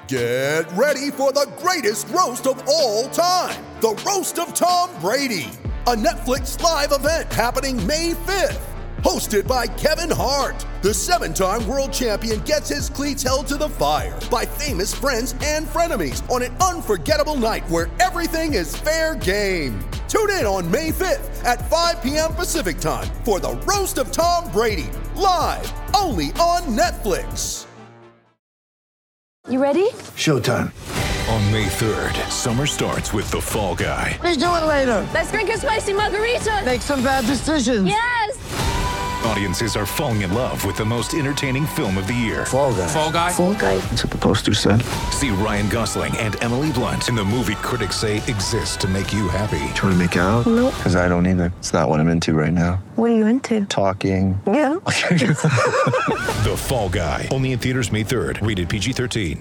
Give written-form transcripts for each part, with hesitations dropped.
Get ready for the greatest roast of all time, the Roast of Tom Brady, a Netflix live event happening May 5th. Hosted by Kevin Hart, the 7-time world champion gets his cleats held to the fire by famous friends and frenemies on an unforgettable night where everything is fair game. Tune in on May 5th at 5 p.m. Pacific time for the Roast of Tom Brady, live only on Netflix. You ready? Showtime. On May 3rd, summer starts with The Fall Guy. Let's do it later. Let's drink a spicy margarita. Make some bad decisions. Yes! Audiences are falling in love with the most entertaining film of the year. Fall Guy. Fall Guy? Fall Guy. That's what the poster said. See Ryan Gosling and Emily Blunt in the movie critics say exists to make you happy. Trying to make it out? Nope. Because I don't either. It's not what I'm into right now. What are you into? Talking. Yeah. The Fall Guy. Only in theaters May 3rd. Rated PG-13.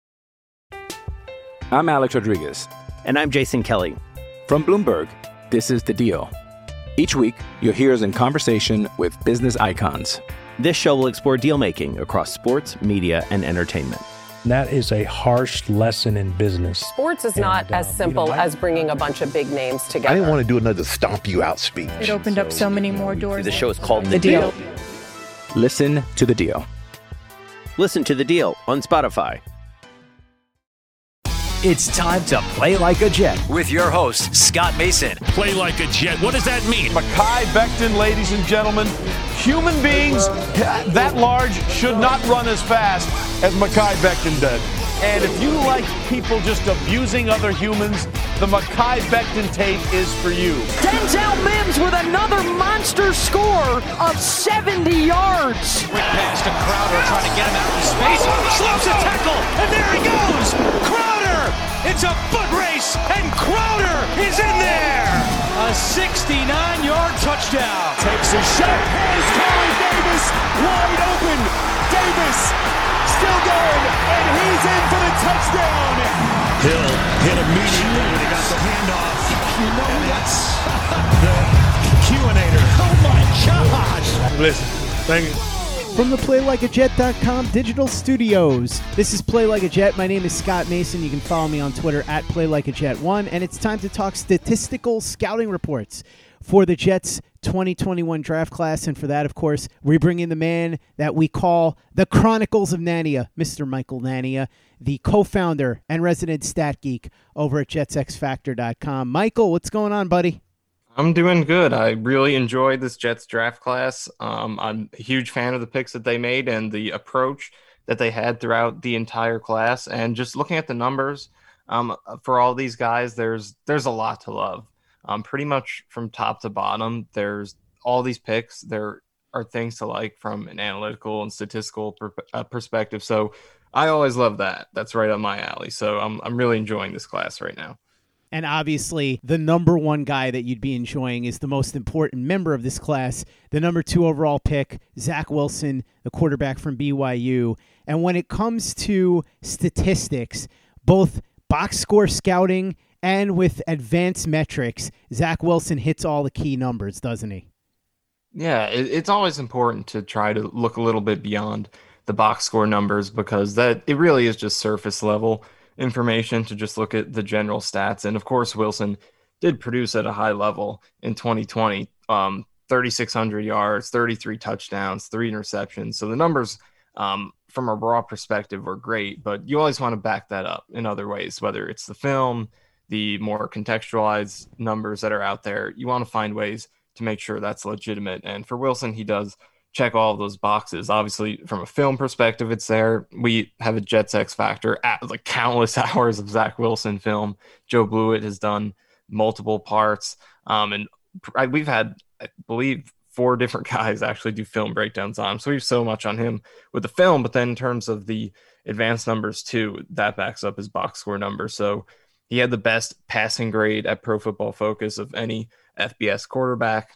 I'm Alex Rodriguez. And I'm Jason Kelly. From Bloomberg, this is The Deal. Each week, you'll hear us in conversation with business icons. This show will explore deal-making across sports, media, and entertainment. That is a harsh lesson in business. Sports is not as simple as bringing a bunch of big names together. I didn't want to do another stomp you out speech. It opened up so many more doors. The show is called The Deal. Listen to The Deal. Listen to The Deal on Spotify. It's time to play like a Jet with your host, Scott Mason. Play like a Jet. What does that mean? Mekhi Becton, ladies and gentlemen. Human beings that large should not run as fast as Mekhi Becton did. And if you like people just abusing other humans, the Mekhi Becton tape is for you. Denzel Mims with another monster score of 70 yards. Quick pass to Crowder trying to get him out in space. Slips a tackle, and there he goes. Crowder! It's a foot race, and Crowder is in there. A 69-yard touchdown. Takes a shot. Has Corey Davis wide open. Davis still going, and he's in for the touchdown. Hill hit immediately when he got the handoff. You know that's the Q-inator. Oh my gosh. Listen, thank you. From the PlayLikeAJet.com digital studios, this is Play Like a Jet. My name is Scott Mason. You can follow me on Twitter at PlayLikeAJet1, and it's time to talk statistical scouting reports for the Jets 2021 draft class. And for that, of course, we bring in the man that we call the Chronicles of Nania, Mr. Michael Nania, the co-founder and resident stat geek over at JetsXFactor.com. Michael, what's going on, buddy? I'm doing good. I really enjoyed this Jets draft class. I'm a huge fan of the picks that they made and the approach that they had throughout the entire class. And just looking at the numbers for all these guys, there's a lot to love. Pretty much from top to bottom, there's all these picks. There are things to like from an analytical and statistical perspective. So I always love that. That's right up my alley. So I'm really enjoying this class right now. And obviously, the number one guy that you'd be enjoying is the most important member of this class, the number 2 overall pick, Zach Wilson, the quarterback from BYU. And when it comes to statistics, both box score scouting and with advanced metrics, Zach Wilson hits all the key numbers, doesn't he? Yeah, it's always important to try to look a little bit beyond the box score numbers because it really is just surface level information to just look at the general stats. And of course, Wilson did produce at a high level in 2020, 3,600 yards, 33 touchdowns, 3 interceptions. So the numbers from a raw perspective were great, but you always want to back that up in other ways, whether it's the film, the more contextualized numbers that are out there. You want to find ways to make sure that's legitimate. And for Wilson, he does check all of those boxes. Obviously, from a film perspective, it's there. We have a Jets X Factor, like countless hours of Zach Wilson film. Joe Blewett has done multiple parts. And we've had, I believe, 4 different guys actually do film breakdowns on him. So we have so much on him with the film. But then in terms of the advanced numbers too, that backs up his box score number. So he had the best passing grade at Pro Football Focus of any FBS quarterback,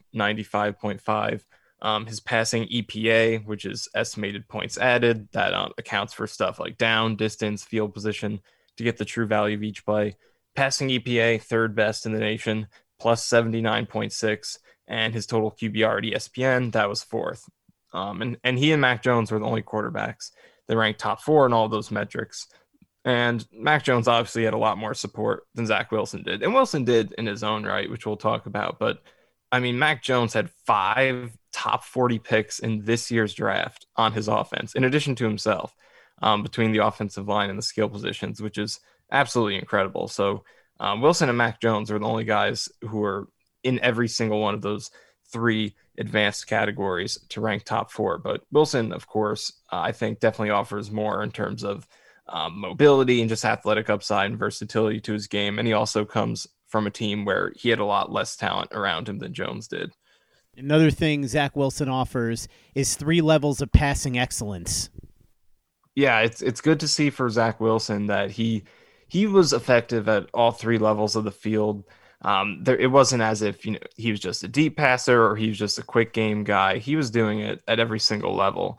95.5. His passing EPA, which is estimated points added, that accounts for stuff like down, distance, field position to get the true value of each play. Passing EPA, 3rd best in the nation, plus 79.6. And his total QBR at ESPN, that was 4th. And he and Mac Jones were the only quarterbacks that ranked top 4 in all those metrics. And Mac Jones obviously had a lot more support than Zach Wilson did. And Wilson did in his own right, which we'll talk about. But, I mean, Mac Jones had 5 top 40 picks in this year's draft on his offense, in addition to himself, between the offensive line and the skill positions, which is absolutely incredible. So Wilson and Mac Jones are the only guys who are in every single one of those 3 advanced categories to rank top 4. But Wilson, of course, I think definitely offers more in terms of mobility and just athletic upside and versatility to his game. And he also comes from a team where he had a lot less talent around him than Jones did. Another thing Zach Wilson offers is 3 levels of passing excellence. Yeah, it's good to see for Zach Wilson that he was effective at all 3 levels of the field. It wasn't as if he was just a deep passer or he was just a quick game guy. He was doing it at every single level.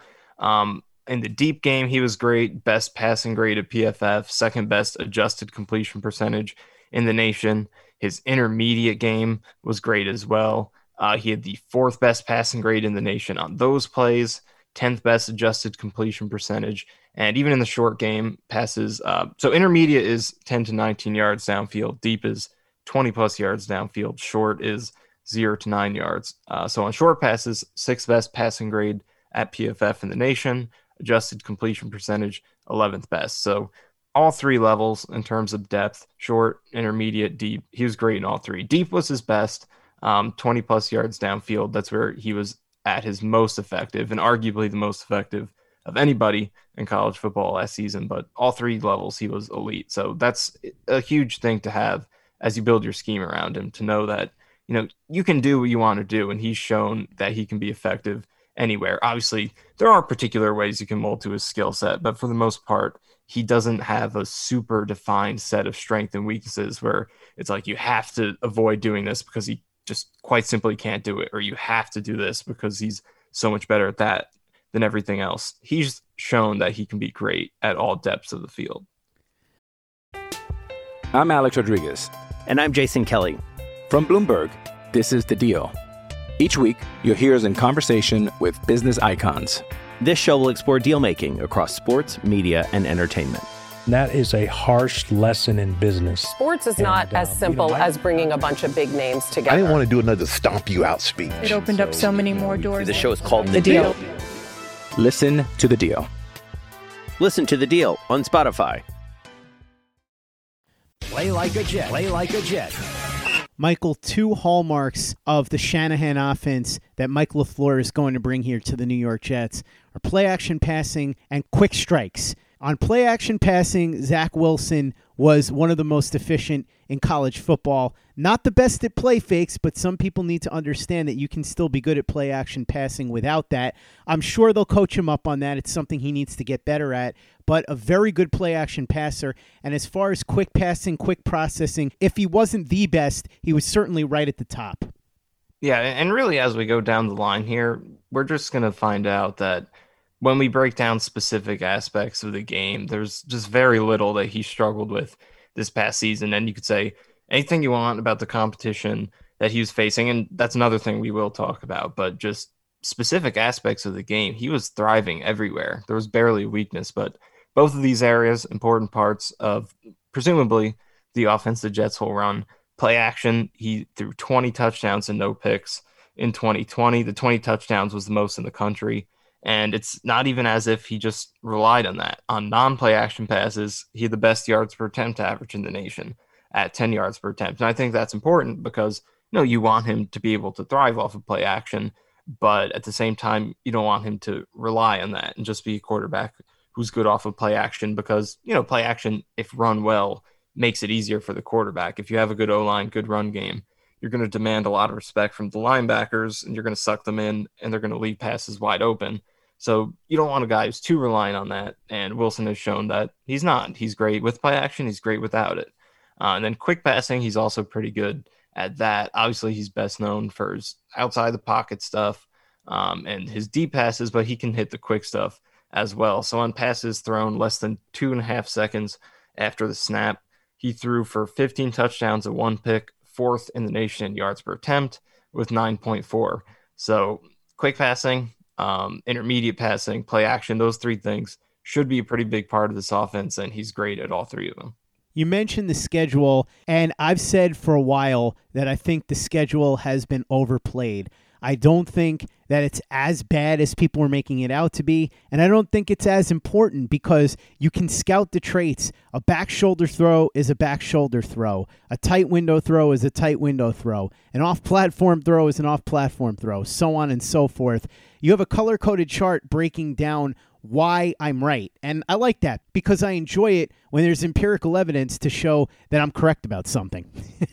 In the deep game, he was great. Best passing grade at PFF, second best adjusted completion percentage in the nation. His intermediate game was great as well. He had the 4th best passing grade in the nation on those plays, 10th best adjusted completion percentage. And even in the short game, passes. So intermediate is 10 to 19 yards downfield. Deep is 20 plus yards downfield. Short is 0 to 9 yards. So on short passes, 6th best passing grade at PFF in the nation. Adjusted completion percentage, 11th best. So all 3 levels in terms of depth, short, intermediate, deep, he was great in all 3. Deep was his best, 20 plus yards downfield. That's where he was at his most effective and arguably the most effective of anybody in college football last season. But all 3 levels, he was elite. So that's a huge thing to have as you build your scheme around him, to know that, you can do what you want to do. And he's shown that he can be effective anywhere. Obviously, there are particular ways you can mold to his skill set, but for the most part, he doesn't have a super defined set of strengths and weaknesses where it's like you have to avoid doing this because he just quite simply can't do it, or you have to do this because he's so much better at that than everything else. He's shown that he can be great at all depths of the field. I'm Alex Rodriguez. And I'm Jason Kelly. From Bloomberg, this is The Deal. Each week, you'll hear us in conversation with business icons. This show will explore deal-making across sports, media, and entertainment. That is a harsh lesson in business. Sports is not as simple as bringing a bunch of big names together. I didn't want to do another stomp you out speech. It opened up so many more doors. The show is called The Deal. Listen to The Deal. Listen to The Deal on Spotify. Play like a Jet. Play like a Jet. Michael, 2 hallmarks of the Shanahan offense that Mike LaFleur is going to bring here to the New York Jets are play-action passing and quick strikes. On play-action passing, Zach Wilson was one of the most efficient in college football. Not the best at play fakes, but some people need to understand that you can still be good at play-action passing without that. I'm sure they'll coach him up on that. It's something he needs to get better at, but a very good play-action passer. And as far as quick passing, quick processing, if he wasn't the best, he was certainly right at the top. Yeah, and really as we go down the line here, we're just going to find out that when we break down specific aspects of the game, there's just very little that he struggled with this past season. And you could say anything you want about the competition that he was facing, and that's another thing we will talk about, but just specific aspects of the game, he was thriving everywhere. There was barely a weakness, but both of these areas, important parts of presumably the offense the Jets will run. Play action, he threw 20 touchdowns and no picks in 2020. The 20 touchdowns was the most in the country. And it's not even as if he just relied on that. On non-play action passes, he had the best yards per attempt average in the nation at 10 yards per attempt. And I think that's important because, you want him to be able to thrive off of play action, but at the same time, you don't want him to rely on that and just be a quarterback who's good off of play action because, play action, if run well, makes it easier for the quarterback. If you have a good O-line, good run game, you're going to demand a lot of respect from the linebackers and you're going to suck them in and they're going to leave passes wide open. So you don't want a guy who's too reliant on that. And Wilson has shown that he's not. He's great with play action. He's great without it. And then quick passing, he's also pretty good at that. Obviously, he's best known for his outside the pocket stuff and his deep passes, but he can hit the quick stuff as well. So on passes thrown less than 2.5 seconds after the snap, he threw for 15 touchdowns and 1 pick, 4th in the nation in yards per attempt with 9.4. So quick passing, intermediate passing, play action, those 3 things, should be a pretty big part of this offense, and he's great at all three of them. You mentioned the schedule, and I've said for a while that I think the schedule has been overplayed. I don't think that it's as bad as people are making it out to be, and I don't think it's as important because you can scout the traits. A back shoulder throw is a back shoulder throw. A tight window throw is a tight window throw. An off-platform throw is an off-platform throw, so on and so forth. You have a color-coded chart breaking down why I'm right. And I like that because I enjoy it when there's empirical evidence to show that I'm correct about something.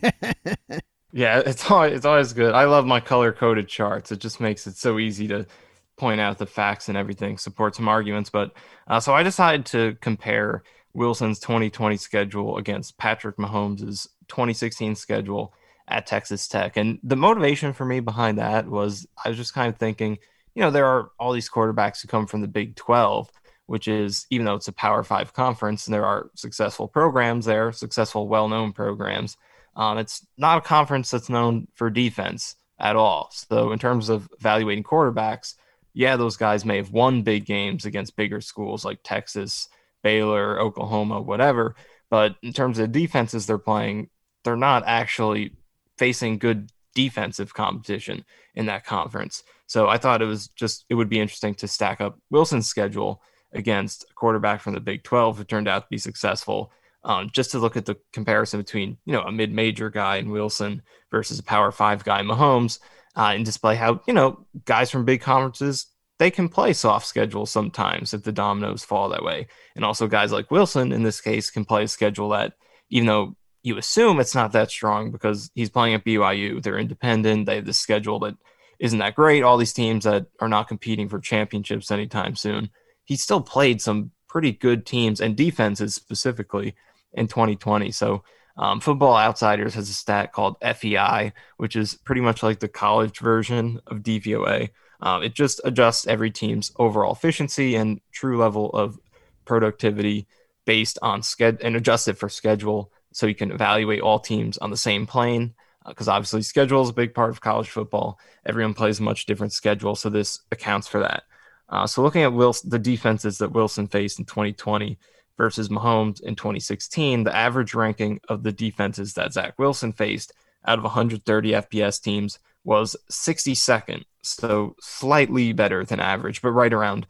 Yeah, it's always good. I love my color-coded charts. It just makes it so easy to point out the facts and everything, support some arguments. But so I decided to compare Wilson's 2020 schedule against Patrick Mahomes' 2016 schedule at Texas Tech. And the motivation for me behind that was I was just kind of thinking, there are all these quarterbacks who come from the Big 12, which is, even though it's a Power 5 conference and there are successful programs there, successful, well-known programs, it's not a conference that's known for defense at all. So in terms of evaluating quarterbacks, yeah, those guys may have won big games against bigger schools like Texas, Baylor, Oklahoma, whatever. But in terms of defenses they're playing, they're not actually facing good defensive competition in that conference. So I thought it would be interesting to stack up Wilson's schedule against a quarterback from the Big 12 who turned out to be successful, just to look at the comparison between, a mid-major guy in Wilson versus a Power 5 guy in Mahomes, and display how, guys from big conferences, they can play soft schedules sometimes if the dominoes fall that way. And also guys like Wilson, in this case, can play a schedule that, even though you assume it's not that strong because he's playing at BYU, they're independent, they have this schedule that isn't that great, all these teams that are not competing for championships anytime soon. He still played some pretty good teams and defenses specifically in 2020. So Football Outsiders has a stat called FEI, which is pretty much like the college version of DVOA. It just adjusts every team's overall efficiency and true level of productivity based on schedule and adjusts it for schedule, so you can evaluate all teams on the same plane. Because obviously schedule is a big part of college football. Everyone plays a much different schedule, so this accounts for that. So looking at the defenses that Wilson faced in 2020 versus Mahomes in 2016, the average ranking of the defenses that Zach Wilson faced out of 130 FBS teams was 62nd, so slightly better than average, but right around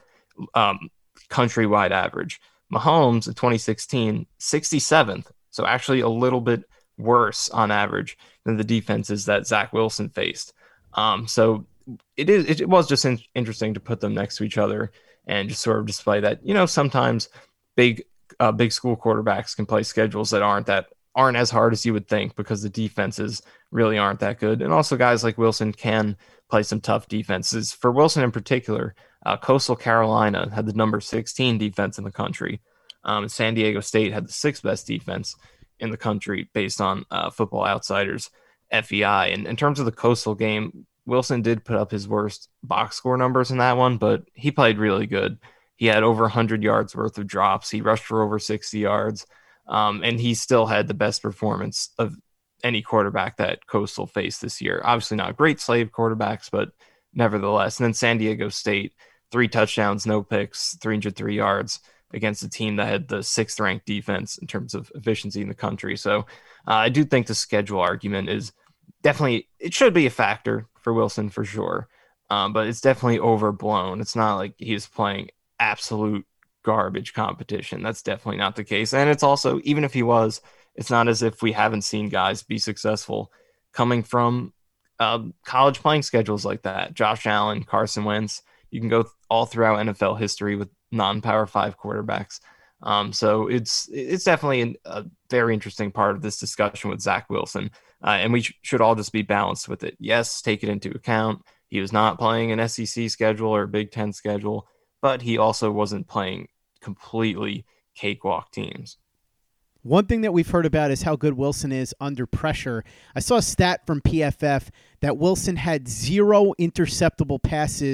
countrywide average. Mahomes in 2016, 67th, so actually a little bit worse on average than the defenses that Zach Wilson faced. So it was just interesting to put them next to each other and just sort of display that, sometimes big school quarterbacks can play schedules that aren't as hard as you would think because the defenses really aren't that good. And also guys like Wilson can play some tough defenses. For Wilson in particular, Coastal Carolina had the number 16 defense in the country. San Diego State had the 6th best defense in the country based on Football Outsiders FEI. And in terms of the Coastal game, Wilson did put up his worst box score numbers in that one, but he played really good. He had over 100 yards worth of drops. He rushed for over 60 yards, and he still had the best performance of any quarterback that Coastal faced this year. Obviously not great slave quarterbacks, but nevertheless. And then San Diego State, 3 touchdowns, no picks, 303 yards against a team that had the 6th ranked defense in terms of efficiency in the country. So I do think the schedule argument is definitely, it should be a factor for Wilson for sure. But it's definitely overblown. It's not like he's playing absolute garbage competition. That's definitely not the case. And it's also, even if he was, it's not as if we haven't seen guys be successful coming from college playing schedules like that. Josh Allen, Carson Wentz, you can go all throughout NFL history with non-Power 5 quarterbacks. So it's definitely a very interesting part of this discussion with Zach Wilson. And we should all just be balanced with it. Yes, take it into account. He was not playing an SEC schedule or a Big Ten schedule, but he also wasn't playing completely cakewalk teams. One thing that we've heard about is how good Wilson is under pressure. I saw a stat from PFF that Wilson had 0 interceptable passes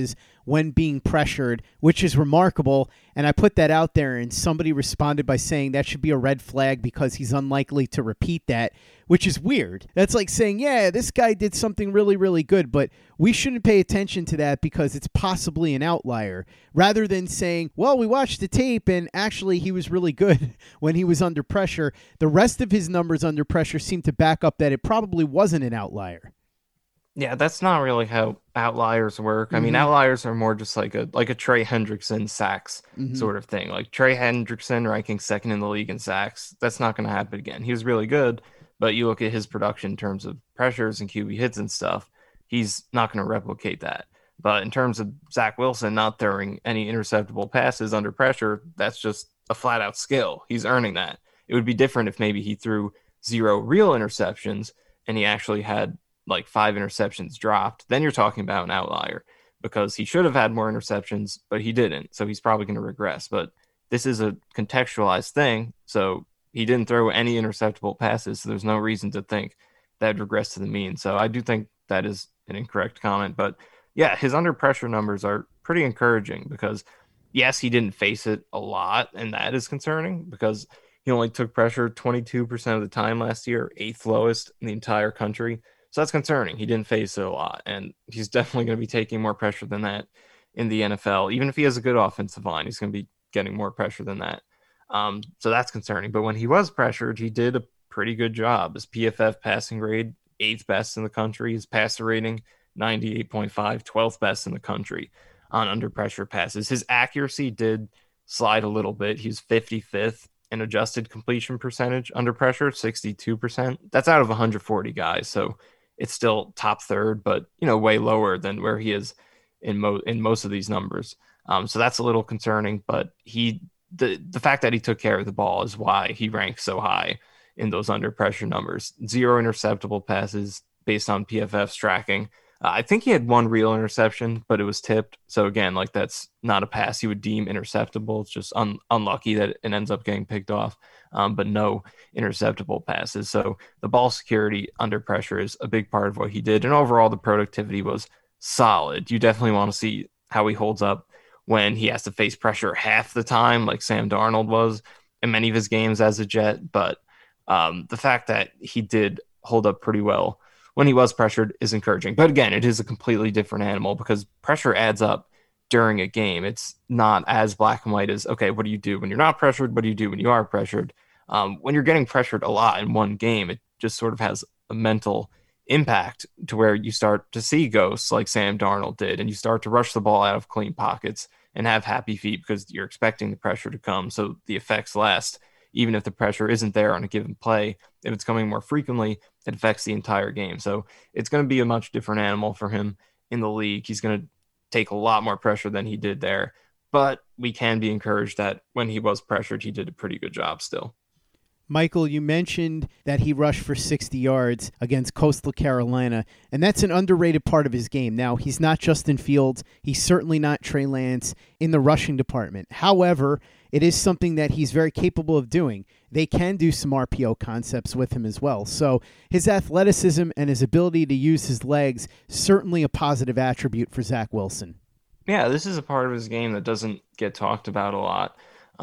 when being pressured, which is remarkable. And I put that out there, and somebody responded by saying that should be a red flag because he's unlikely to repeat that, which is weird. That's like saying, yeah, this guy did something really, really good, but we shouldn't pay attention to that because it's possibly an outlier, rather than saying, well, we watched the tape and actually he was really good when he was under pressure. The rest of his numbers under pressure seem to back up that it probably wasn't an outlier. Yeah, that's not really how outliers work. I mean, outliers are more just like a Trey Hendrickson sacks sort of thing. Like Trey Hendrickson ranking second in the league in sacks. That's not going to happen again. He was really good, but you look at his production in terms of pressures and QB hits and stuff, he's not going to replicate that. But in terms of Zach Wilson not throwing any interceptable passes under pressure, that's just a flat out skill. He's earning that. It would be different if maybe he threw 0 real interceptions and he actually had like 5 interceptions dropped. Then you're talking about an outlier because he should have had more interceptions, but he didn't. So he's probably going to regress. But this is a contextualized thing. So he didn't throw any interceptable passes. So there's no reason to think that would regress to the mean. So I do think that is an incorrect comment. But yeah, his under pressure numbers are pretty encouraging because yes, he didn't face it a lot. And that is concerning because he only took pressure 22% of the time last year, 8th lowest in the entire country. So that's concerning. He didn't face it a lot, and he's definitely going to be taking more pressure than that in the NFL. Even if he has a good offensive line, he's going to be getting more pressure than that. So that's concerning. But when he was pressured, he did a pretty good job. His PFF passing grade, 8th best in the country. His passer rating, 98.5, 12th best in the country on under pressure passes. His accuracy did slide a little bit. He was 55th in adjusted completion percentage under pressure, 62%. That's out of 140 guys. So it's still top third, but way lower than where he is in most of these numbers. So that's a little concerning. But the fact that he took care of the ball is why he ranks so high in those under pressure numbers. 0 interceptable passes based on PFF's tracking. I think he had 1 real interception, but it was tipped. So again, like that's not a pass he would deem interceptable. It's just unlucky that it ends up getting picked off, but no interceptable passes. So the ball security under pressure is a big part of what he did. And overall, the productivity was solid. You definitely want to see how he holds up when he has to face pressure half the time, like Sam Darnold was in many of his games as a Jet. But the fact that he did hold up pretty well when he was pressured is encouraging. But again, it is a completely different animal because pressure adds up during a game. It's not as black and white as, okay, what do you do when you're not pressured? What do you do when you are pressured? When you're getting pressured a lot in one game, it just sort of has a mental impact to where you start to see ghosts like Sam Darnold did, and you start to rush the ball out of clean pockets and have happy feet because you're expecting the pressure to come. So the effects last, even if the pressure isn't there on a given play. If it's coming more frequently, it affects the entire game. So it's going to be a much different animal for him in the league. He's going to take a lot more pressure than he did there, but we can be encouraged that when he was pressured, he did a pretty good job still. Michael, you mentioned that he rushed for 60 yards against Coastal Carolina, and that's an underrated part of his game. Now, he's not Justin Fields. He's certainly not Trey Lance in the rushing department. However, it is something that he's very capable of doing. They can do some RPO concepts with him as well. So his athleticism and his ability to use his legs, certainly a positive attribute for Zach Wilson. Yeah, this is a part of his game that doesn't get talked about a lot.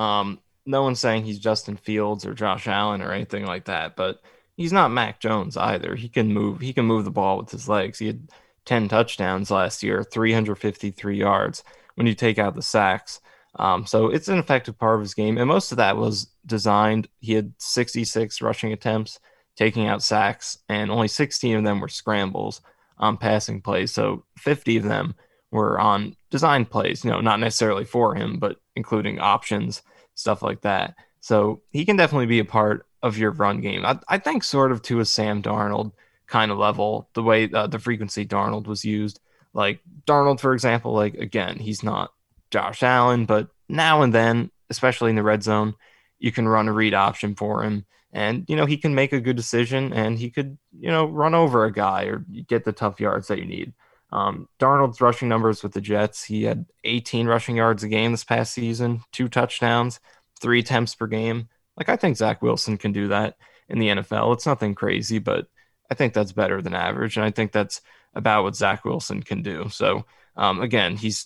No one's saying he's Justin Fields or Josh Allen or anything like that, but he's not Mac Jones either. He can move the ball with his legs. He had 10 touchdowns last year, 353 yards when you take out the sacks. So it's an effective part of his game, and most of that was designed. He had 66 rushing attempts, taking out sacks, and only 16 of them were scrambles on passing plays. So 50 of them were on design plays, not necessarily for him, but including options, stuff like that. So he can definitely be a part of your run game. I think sort of to a Sam Darnold kind of level, the way the frequency Darnold was used. Like Darnold, for example, like again, he's not Josh Allen, but now and then, especially in the red zone, you can run a read option for him. And, he can make a good decision and he could, run over a guy or get the tough yards that you need. Darnold's rushing numbers with the Jets, he had 18 rushing yards a game this past season, 2 touchdowns, 3 attempts per game. Like, I think Zach Wilson can do that in the NFL. It's nothing crazy, but I think that's better than average. And I think that's about what Zach Wilson can do. So, again, he's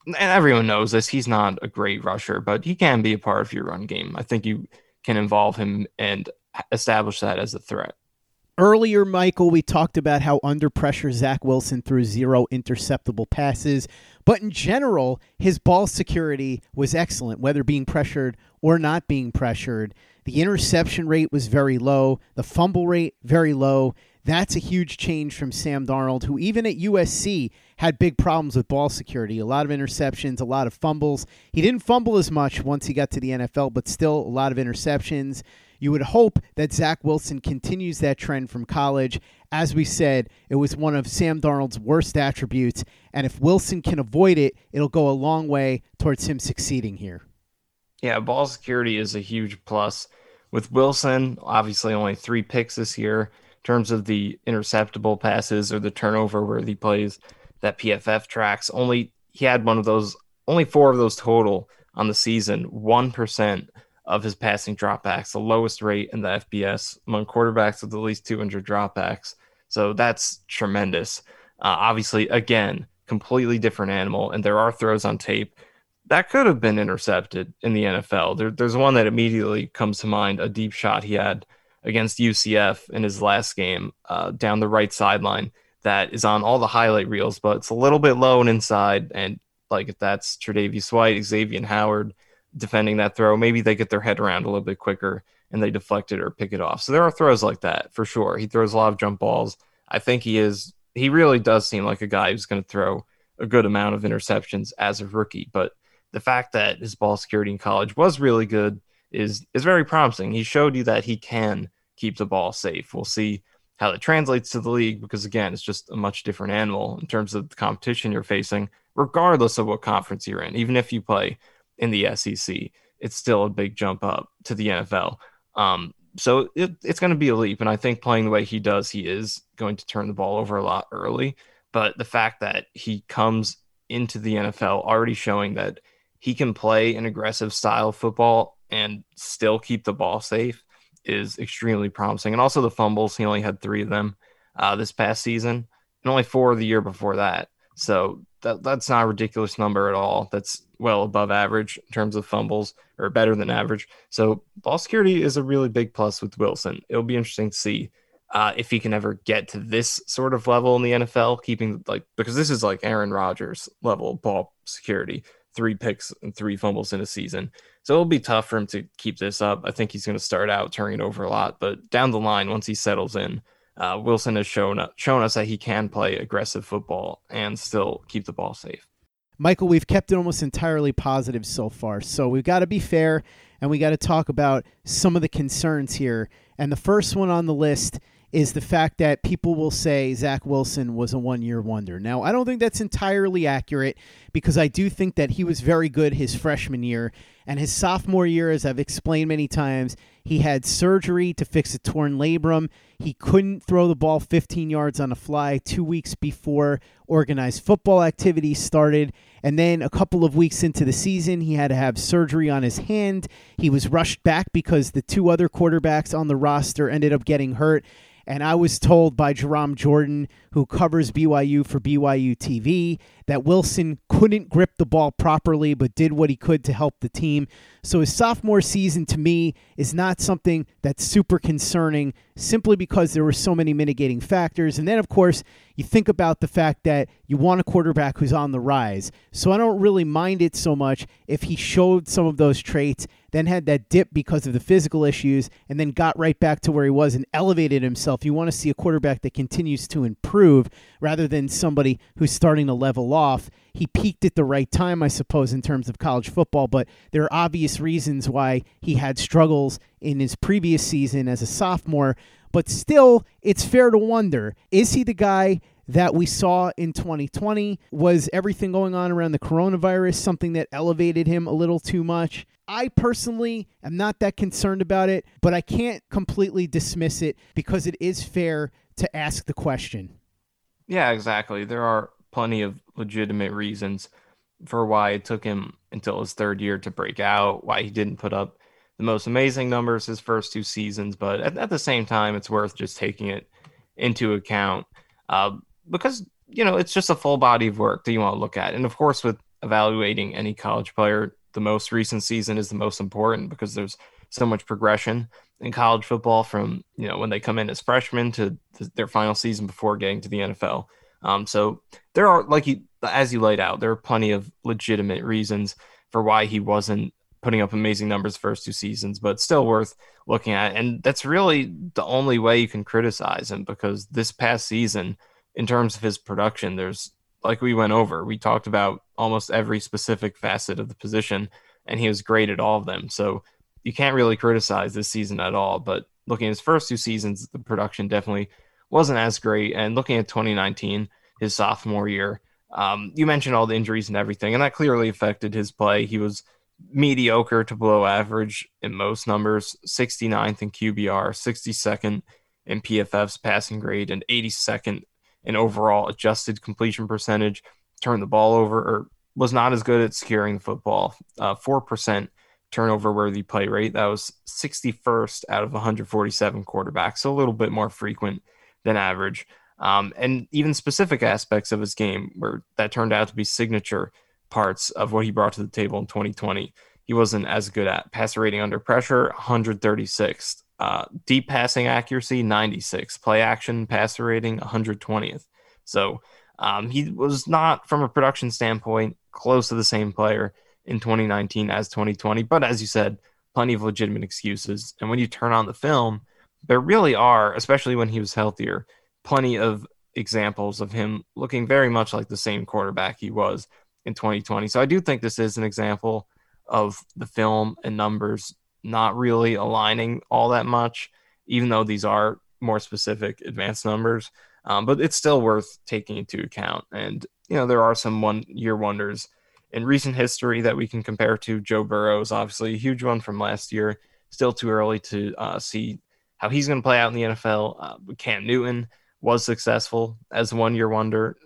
and everyone knows this, he's not a great rusher, but he can be a part of your run game. I think you can involve him and establish that as a threat. Earlier, Michael, we talked about how under pressure Zach Wilson threw 0 interceptable passes, but in general, his ball security was excellent, whether being pressured or not being pressured. The interception rate was very low, the fumble rate very low. That's a huge change from Sam Darnold, who even at USC had big problems with ball security. A lot of interceptions, a lot of fumbles. He didn't fumble as much once he got to the NFL, but still a lot of interceptions. You would hope that Zach Wilson continues that trend from college. As we said, it was one of Sam Darnold's worst attributes, and if Wilson can avoid it, it'll go a long way towards him succeeding here. Yeah, ball security is a huge plus. With Wilson, obviously only 3 picks this year. In terms of the interceptable passes or the turnover-worthy plays that PFF tracks, he had only 4 of those total on the season, 1% of his passing dropbacks, the lowest rate in the FBS among quarterbacks with at least 200 dropbacks. So that's tremendous. Obviously, again, completely different animal, and there are throws on tape that could have been intercepted in the NFL. There's one that immediately comes to mind, a deep shot he had against UCF in his last game down the right sideline that is on all the highlight reels, but it's a little bit low and inside, and if that's Tre'Davious White, Xavier Howard defending that throw, maybe they get their head around a little bit quicker and they deflect it or pick it off. So there are throws like that for sure. He throws a lot of jump balls. I think he really does seem like a guy who's going to throw a good amount of interceptions as a rookie. But the fact that his ball security in college was really good is very promising. He showed you that he can keep the ball safe. We'll see how that translates to the league because, again, it's just a much different animal in terms of the competition you're facing, regardless of what conference you're in. Even if you play in the SEC, it's still a big jump up to the NFL. So it's going to be a leap. And I think playing the way he does, he is going to turn the ball over a lot early. But the fact that he comes into the NFL already showing that he can play an aggressive style of football and still keep the ball safe is extremely promising. And also the fumbles, he only had 3 of them this past season and only 4 the year before that. So that's not a ridiculous number at all. That's well above average in terms of fumbles, or better than average. So ball security is a really big plus with Wilson. It'll be interesting to see if he can ever get to this sort of level in the NFL, because this is like Aaron Rodgers level ball security, 3 picks and 3 fumbles in a season. So it'll be tough for him to keep this up. I think he's going to start out turning it over a lot, but down the line, once he settles in, Wilson has shown us that he can play aggressive football and still keep the ball safe. Michael, we've kept it almost entirely positive so far, so we've got to be fair, and we got to talk about some of the concerns here. And the first one on the list is the fact that people will say Zach Wilson was a one-year wonder. Now, I don't think that's entirely accurate because I do think that he was very good his freshman year. And his sophomore year, as I've explained many times, he had surgery to fix a torn labrum. He couldn't throw the ball 15 yards on a fly 2 weeks before organized football activities started. And then a couple of weeks into the season, he had to have surgery on his hand. He was rushed back because the 2 other quarterbacks on the roster ended up getting hurt. And I was told by Jerome Jordan, who covers BYU for BYU TV, that Wilson couldn't grip the ball properly but did what he could to help the team. So his sophomore season, to me, is not something that's super concerning simply because there were so many mitigating factors. And then, of course, you think about the fact that you want a quarterback who's on the rise. So I don't really mind it so much if he showed some of those traits, then had that dip because of the physical issues, and then got right back to where he was and elevated himself. You want to see a quarterback that continues to improve rather than somebody who's starting to level off. He peaked at the right time, I suppose, in terms of college football, but there are obvious reasons why he had struggles in his previous season as a sophomore. But still, it's fair to wonder, is he the guy that we saw in 2020? Was everything going on around the coronavirus something that elevated him a little too much? I personally am not that concerned about it, but I can't completely dismiss it because it is fair to ask the question. Yeah, exactly. There are plenty of legitimate reasons for why it took him until his 3rd year to break out, why he didn't put up the most amazing numbers his first 2 seasons. But at the same time, it's worth just taking it into account because, it's just a full body of work that you want to look at. And of course, with evaluating any college player, the most recent season is the most important because there's so much progression in college football from, when they come in as freshmen to their final season before getting to the NFL. So there are, as you laid out, there are plenty of legitimate reasons for why he wasn't putting up amazing numbers the first 2 seasons, but still worth looking at. And that's really the only way you can criticize him, because this past season, in terms of his production, there's, like we went over, we talked about almost every specific facet of the position, and he was great at all of them. So you can't really criticize this season at all. But looking at his first 2 seasons, the production definitely wasn't as great. And looking at 2019, his sophomore year, you mentioned all the injuries and everything, and that clearly affected his play. He was mediocre to below average in most numbers, 69th in QBR, 62nd in PFF's passing grade, and 82nd in overall adjusted completion percentage. Turned the ball over, or was not as good at securing the football. 4% turnover worthy play rate. That was 61st out of 147 quarterbacks, so a little bit more frequent than average. And even specific aspects of his game where that turned out to be signature parts of what he brought to the table in 2020. He wasn't as good at. Passer rating under pressure, 136th. Deep passing accuracy, 96th. Play action passer rating, 120th. So he was not, from a production standpoint, close to the same player in 2019 as 2020. But as you said, plenty of legitimate excuses. And when you turn on the film, there really are, especially when he was healthier, plenty of examples of him looking very much like the same quarterback he was in 2020. So I do think this is an example of the film and numbers not really aligning all that much, even though these are more specific advanced numbers. But it's still worth taking into account. And, there are some one-year wonders in recent history that we can compare to. Joe Burrow is obviously a huge one from last year. Still too early to see how he's going to play out in the NFL. Cam Newton was successful as a one-year wonder.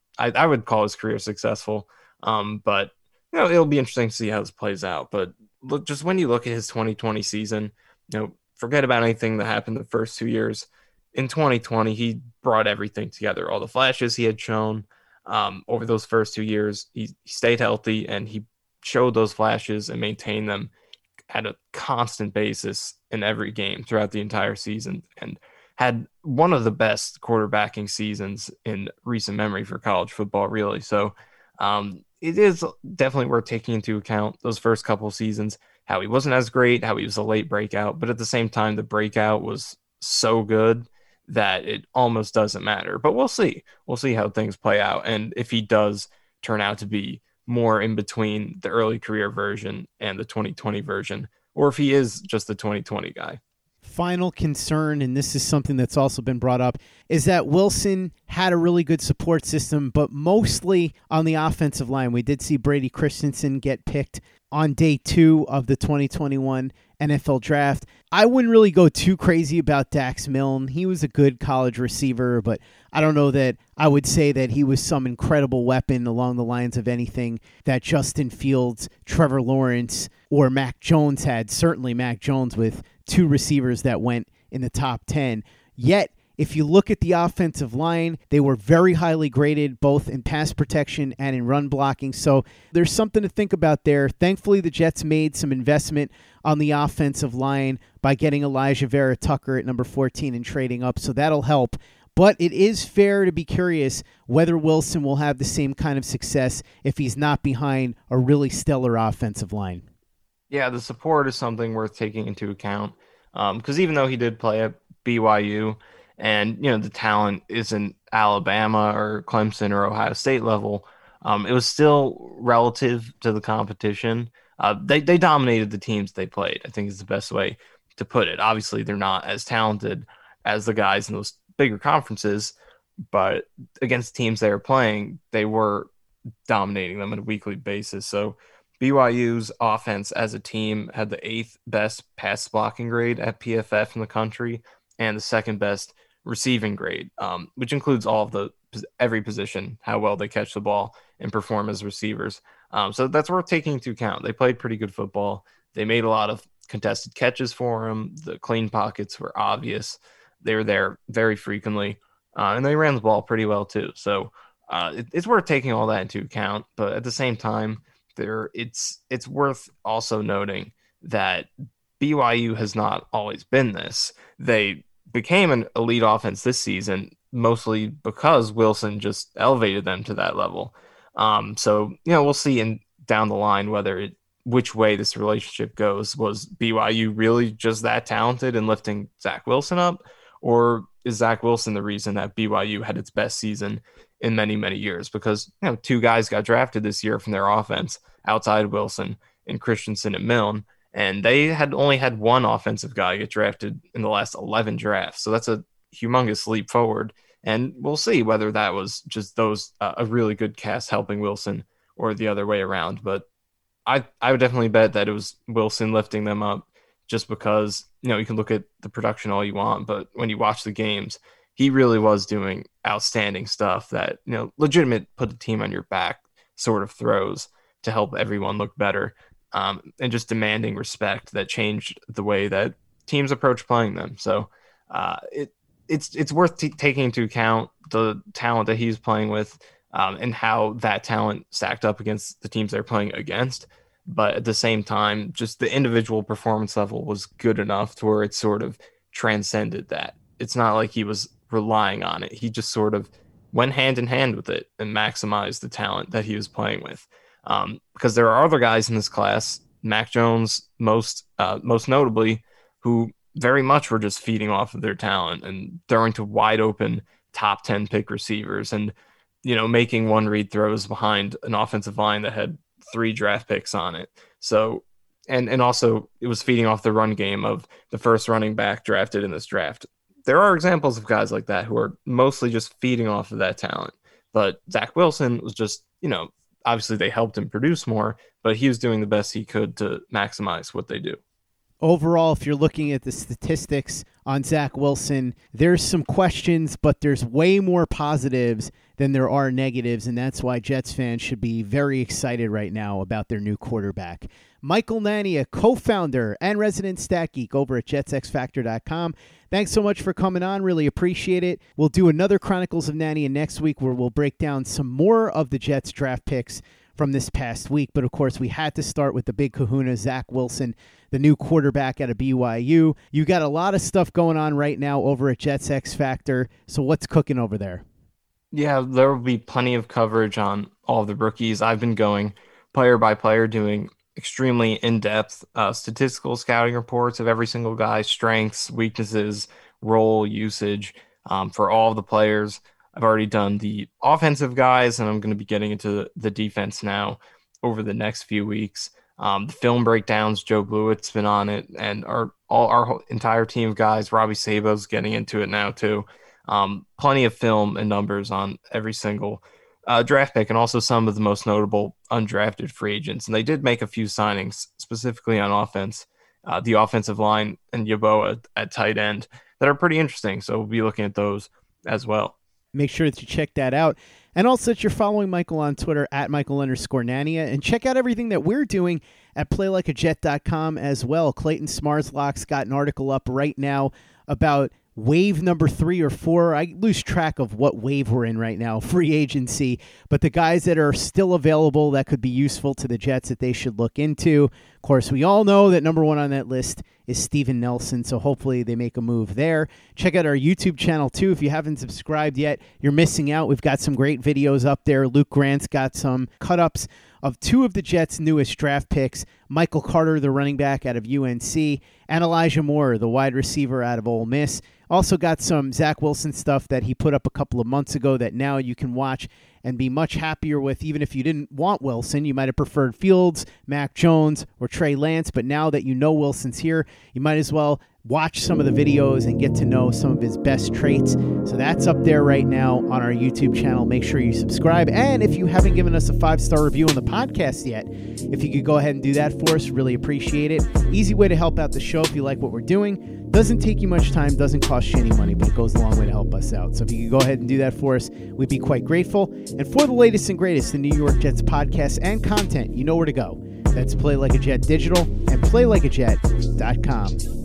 I would call his career successful. But, it'll be interesting to see how this plays out. But look, just when you look at his 2020 season, forget about anything that happened the first 2 years. In 2020, he brought everything together. All the flashes he had shown over those first 2 years, he stayed healthy, and he showed those flashes and maintained them at a constant basis in every game throughout the entire season, and had one of the best quarterbacking seasons in recent memory for college football, really. So it is definitely worth taking into account those first couple of seasons, how he wasn't as great, how he was a late breakout, but at the same time, the breakout was so good that it almost doesn't matter. But we'll see. We'll see how things play out. And if he does turn out to be more in between the early career version and the 2020 version, or if he is just the 2020 guy. Final concern, and this is something that's also been brought up, is that Wilson had a really good support system, but mostly on the offensive line. We did see Brady Christensen get picked on day 2 of the 2021 NFL draft. I wouldn't really go too crazy about Dax Milne. He was a good college receiver, but I don't know that I would say that he was some incredible weapon along the lines of anything that Justin Fields, Trevor Lawrence, or Mac Jones had. Certainly Mac Jones with 2 receivers that went in the top 10. Yet, if you look at the offensive line, they were very highly graded, both in pass protection and in run blocking. So there's something to think about there. Thankfully, the Jets made some investment on the offensive line by getting Elijah Vera Tucker at number 14 and trading up. So that'll help. But it is fair to be curious whether Wilson will have the same kind of success if he's not behind a really stellar offensive line. Yeah, the support is something worth taking into account. Because even though he did play at BYU, and, the talent isn't Alabama or Clemson or Ohio State level, it was still relative to the competition. They dominated the teams they played, I think is the best way to put it. Obviously, they're not as talented as the guys in those bigger conferences, but against teams they were playing, they were dominating them on a weekly basis. So BYU's offense as a team had the 8th best pass blocking grade at PFF in the country and the 2nd best receiving grade, which includes all of every position, how well they catch the ball and perform as receivers. So that's worth taking into account. They played pretty good football. They made a lot of contested catches for him. The clean pockets were obvious. They were there very frequently, and they ran the ball pretty well too. So it's worth taking all that into account. But at the same time, it's worth also noting that BYU has not always been this. They became an elite offense this season, mostly because Wilson just elevated them to that level. So, we'll see down the line which way this relationship goes. Was BYU really just that talented in lifting Zach Wilson up? Or is Zach Wilson the reason that BYU had its best season in many, many years? Because, two guys got drafted this year from their offense outside Wilson and Christensen and Milne. And they had only had one offensive guy get drafted in the last 11 drafts. So that's a humongous leap forward. And we'll see whether that was just a really good cast helping Wilson or the other way around. But I would definitely bet that it was Wilson lifting them up, just because, you can look at the production all you want, but when you watch the games, he really was doing outstanding stuff that, legitimate put the team on your back sort of throws to help everyone look better, and just demanding respect that changed the way that teams approach playing them. So it's worth taking into account the talent that he's playing with, and how that talent stacked up against the teams they're playing against. But at the same time, just the individual performance level was good enough to where it sort of transcended that. It's not like he was relying on it. He just sort of went hand in hand with it and maximized the talent that he was playing with. Because there are other guys in this class, Mac Jones most notably, who very much were just feeding off of their talent and throwing to wide open top 10 pick receivers and, making one read throws behind an offensive line that had 3 draft picks on it. So, and also it was feeding off the run game of the first running back drafted in this draft. There are examples of guys like that who are mostly just feeding off of that talent. But Zach Wilson was just, obviously they helped him produce more, but he was doing the best he could to maximize what they do. Overall, if you're looking at the statistics on Zach Wilson, there's some questions, but there's way more positives than there are negatives, and that's why Jets fans should be very excited right now about their new quarterback. Michael Nania, co-founder and resident stat geek over at JetsXFactor.com. Thanks so much for coming on. Really appreciate it. We'll do another Chronicles of Nania next week where we'll break down some more of the Jets draft picks from this past week. But, of course, we had to start with the big kahuna, Zach Wilson, the new quarterback out of BYU. You got a lot of stuff going on right now over at Jets X Factor. So what's cooking over there? Yeah, there will be plenty of coverage on all of the rookies. I've been going player by player, doing extremely in-depth statistical scouting reports of every single guy's strengths, weaknesses, role, usage for all of the players. I've already done the offensive guys, and I'm going to be getting into the defense now over the next few weeks. The film breakdowns, Joe Blewett's been on it, and our entire team of guys, Robbie Sabo's getting into it now too. Plenty of film and numbers on every single draft pick, and also some of the most notable undrafted free agents. And they did make a few signings specifically on offense, the offensive line and Yeboah at tight end, that are pretty interesting. So we'll be looking at those as well. Make sure that you check that out. And also that you're following Michael on Twitter at Michael_Nania. And check out everything that we're doing at PlayLikeAJet.com as well. Clayton Smarslock's got an article up right now about wave number 3 or 4. I lose track of what wave we're in right now, free agency. But the guys that are still available that could be useful to the Jets that they should look into. Of course, we all know that number 1 on that list is Steven Nelson, so hopefully they make a move there. Check out our YouTube channel, too. If you haven't subscribed yet, you're missing out. We've got some great videos up there. Luke Grant's got some cut-ups of 2 of the Jets' newest draft picks, Michael Carter, the running back out of UNC, and Elijah Moore, the wide receiver out of Ole Miss. Also got some Zach Wilson stuff that he put up a couple of months ago that now you can watch and be much happier with. Even if you didn't want Wilson, you might have preferred Fields, Mac Jones, or Trey Lance, but now that you know Wilson's here, you might as well watch some of the videos and get to know some of his best traits. So that's up there right now on our YouTube channel. Make sure you subscribe. And if you haven't given us a 5-star review on the podcast yet, if you could go ahead and do that for us, really appreciate it. Easy way to help out the show if you like what we're doing. Doesn't take you much time, doesn't cost you any money, but it goes a long way to help us out. So if you could go ahead and do that for us, we'd be quite grateful. And for the latest and greatest in New York Jets podcasts and content, you know where to go. That's Play Like a Jet Digital and PlayLikeAJet.com.